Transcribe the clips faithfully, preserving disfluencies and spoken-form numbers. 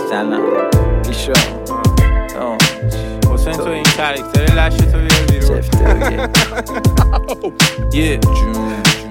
سلام ایشا حسین تو این کرکتر لشه تو بیار بیرون چفتریه یه جون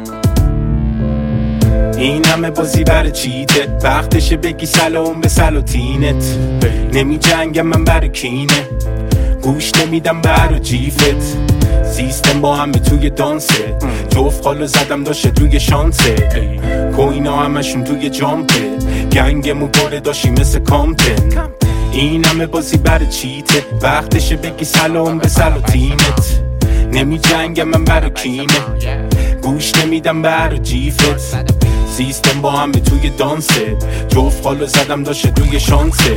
این همه بازی بر چیته وقتشه بگی سلام به سلاطینت نمی جنگم من بر کینه گوش نمیدم بر جیفت سیستم با همه توی دانسه جفت خالو زدم داشته توی شانسه کوینا همشون توی جامپه گنگمو باره داشتی مثل کامپن این همه بازی بر چیته وقتشه بگی سلام به سلاطینت نمی جنگم من بر کینه گوش نمیدم بر جیفت سیستم با همه توی دانسه جفت خالو زدم داشته توی شانسه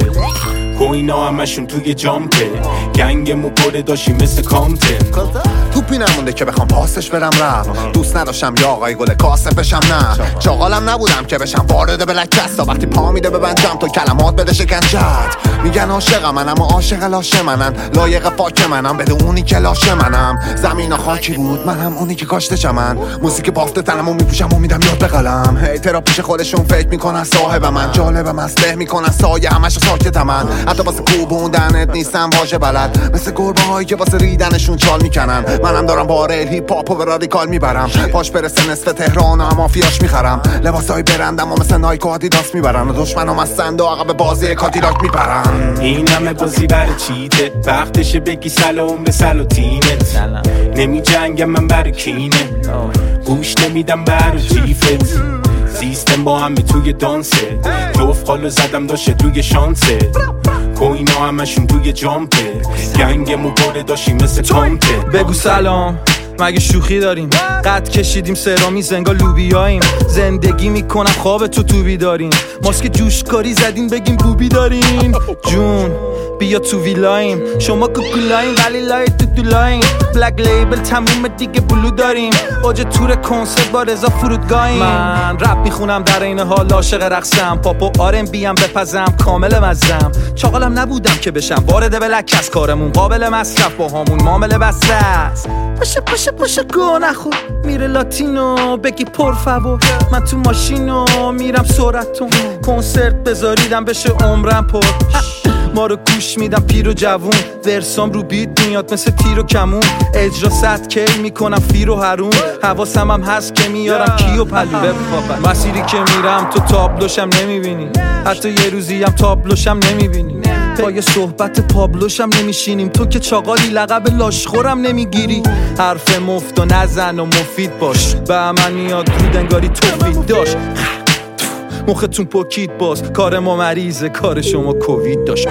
کوینا همشون توی جامپه گنگمو باره داشتی مثل کامپن توپی نمونده که بخوام پاسش برم رفت دوست نداشتم یا آقای گل کاسه بشم نه چاقالم نبودم که بشم وارد بلک دستا وقتی پا میده ببندم تو کلمات بده شکنجت میگن عاشق منم و عاشق لاشه منن لایق فاک منم بده اونی که لاشه منم زمین خاکی بود منم اونی که کاشته چمن موزیک بافته تنمو میپوشم و میدم یاد به قلم هیترا پیش خودشون فکر میکنن صاحب من جالبم اسلح میکنن سایه همشو ساکتم من حتی واسه کوبوندنت نیستم واژه بلد مثل گربه هایی که واسه ریدنشون چال میکنن منم دارم با ریل هیپ هاپ و به رادیکال میبرم پاش برسه نصف تهران و مافیاش میخرم لباسای برندم و مثل نایک و آدیداس میبرن و دشمنم از سند و عقب بازی کادیلاک میبرن این همه بازی بر چیته وقتشه بگی سلام به سلاطینت نمی جنگم من بر کینه گوش نمیدم بر جیفت سیستم با همه توی دانسه جفت خالو زدم داشته توی شانسه کوینا همشون توی جامپه گنگمو باره داشتی مثل کامپه بگو سلام مگه شوخی داریم قد کشیدیم سرامی زنگا لوبیاییم زندگی میکنم خواب تو تو بیداریم ماسک جوشکاری زدیم بگیم بوبی دارین جون بیا تو ویلایم شما کوکولایم ولی لای تو دولایم بلک لیبل تموم دیگه بلو داریم اوج تور کنسرت با رضا فرودگاهیم من رپ میخونم در این حال عاشق رقصم پاپ و آر ام بی ام بپزم کامل مزم چاقالم نبودم که بشم وارد بلک از کارمون قابل مصرف با همون معامله بسته است پاشه پاشه پاشه گو نخور میره لاتینو بگی پر فور من تو ماشینو میرم سرعتون کنسرت بذاریدم بشه عمرم پر ما رو گوش میدم پیر و جوون ورسام رو بیت میاد مثل تیر و کمون اجرا صد کی میکنم فیر و حرون حواسم هم هست که میارم کی و پلو مسیری که میرم تو تابلوشم نمیبینی حتی یه روزی هم تابلوشم نمیبینی با یه صحبت پابلوشم نمیشینیم تو که چاقالی لقب لاشخورم نمیگیری حرف مفت و نزن و مفید باش به من میاد رود انگاری توفید داشت مختون پوکید باز کار ما مریضه کار شما کووید داشت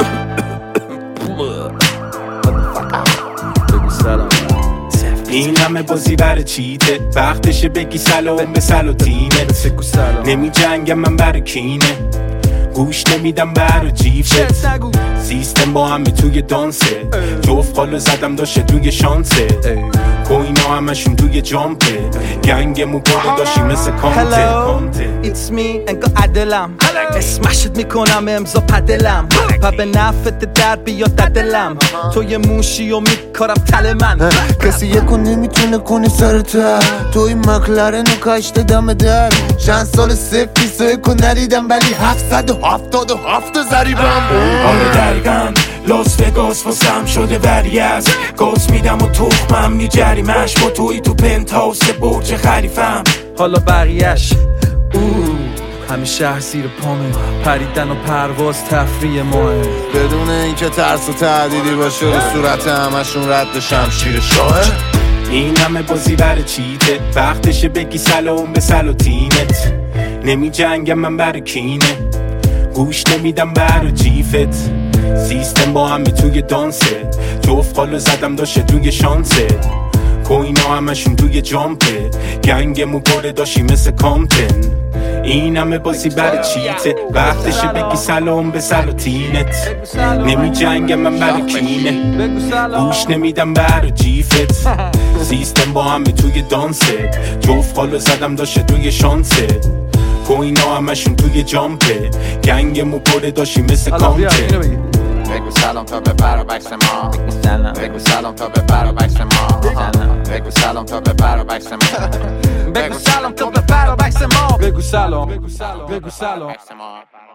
این همه بازی بر چیته وقتشه بگی سلام به سلاطینت نمی جنگم من بر کینه گوش نمیدم بر جیفت سیستم با همه توی دانسه جفت خالو زدم داشته توی شانسه کوینا همشون توی جامپه گنگمو باره داشتی مثل کامته It's me انگا عدلم اسمشت میکنم امضا پدلم و به نفت در بیاد ددلم تو یه موشی و میکارم تل من کسی یکو نمیتونه کنی سرته تو این مکلرن و کشته دم در چند سال صفر بیسو یکو ندیدم ولی هفتصد و هفتاد و هفت زریبم آره دقیقا لاس وگاس واسم شده ولی از گاز میدم و تخمم میجریمش با توی تو پنتاوس برج خلیفم حالا بقیهش همه شهر زیر پامه پریدن و پرواز تفریح ماه بدون اینکه ترس و تهدیدی باشه رو صورت همشون رد شمشیر شاه این همه بازی بر چیته وقتشه بگی سلام به سلاطینت نمی جنگم من بر کینه گوش نمیدم بر جیفت سیستم با همه توی دانسه جفت خالو زدم داشته توی شانسه کوینا همشون توی جامپه گنگمو باره داشتی مثل کامپن این همه بازی بر چیته وقتشه بگی سلام به سلاطینت نمی جنگم من بر کینه گوش نمیدم بر جیفت سیستم با همه توی دانسه جفت خالو زدم داشته توی شانسه کوینا همشون توی جامپه گنگمو باره داشتی مثل کامپن بگو سلام تا به بر و بکس ما بگو سلام تا به بر و بکس ما بگو سلام تا به بر و بکس ما بگو سلام تا به بر و بکس ما بگو سلام بگو سلام بگو سلام